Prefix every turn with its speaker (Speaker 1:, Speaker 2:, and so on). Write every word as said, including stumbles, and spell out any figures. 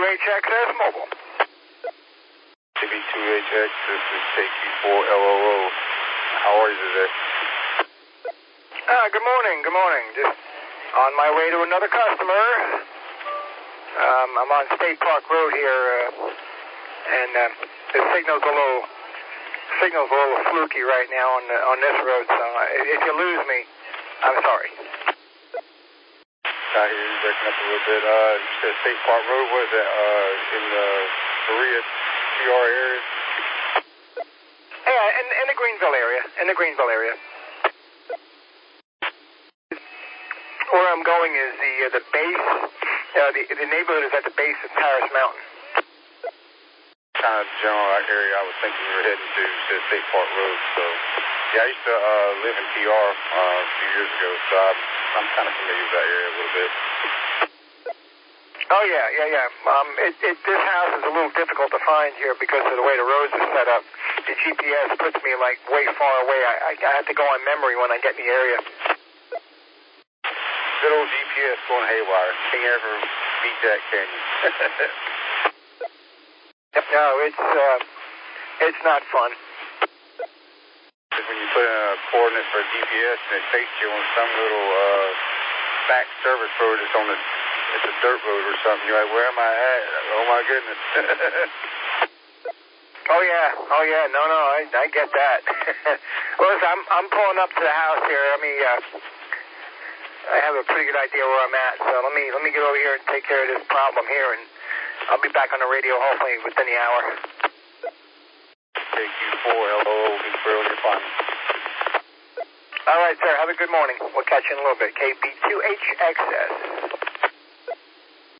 Speaker 1: two H X S Mobile.
Speaker 2: K B two H X, this is K Q four L O O. How are you today?
Speaker 1: Uh, good morning, good morning. Just on my way to another customer. Um, I'm on State Park Road here, uh, and uh, the signal's a little, signal's a little fluky right now on the, on this road, so if you lose me, I'm sorry.
Speaker 2: I hear you breaking up a little bit. Uh, you said State Park Road, was that uh, in the Berea T R area?
Speaker 1: Yeah, in, in the Greenville area, in the Greenville area. Where I'm going is the uh, the base, uh, the, the neighborhood is at the base of Paris Mountain.
Speaker 2: Kind of general area I was thinking you were heading to, said State Park Road. So, yeah, I used to uh, live in P R uh, a few years ago, so I'm, I'm kind of familiar with that area a little bit.
Speaker 1: Oh, yeah, yeah, yeah. Um, it, it, this house is a little difficult to find here because of the way the roads are set up. The G P S puts me, like, way far away. I, I, I have to go on memory when I get in the area.
Speaker 2: Good old G P S going haywire. Can't ever beat that, can you?
Speaker 1: No, it's, uh, it's not fun.
Speaker 2: When you put in a coordinate for a G P S and it takes you on some little uh, back service road that's on the, it's a dirt road or something, you're like, where am I at? Oh, my goodness.
Speaker 1: Oh, yeah. Oh, yeah. No, no, I, I get that. Well, listen, I'm, I'm pulling up to the house here. Let me, uh, I have a pretty good idea where I'm at, so let me, let me get over here and take care of this problem here, and I'll be back on the radio hopefully within the hour.
Speaker 2: K Q four L O O, Greenville, you're fine.
Speaker 1: All right, sir. Have a good morning. We'll catch you in a little bit. K B two H X S.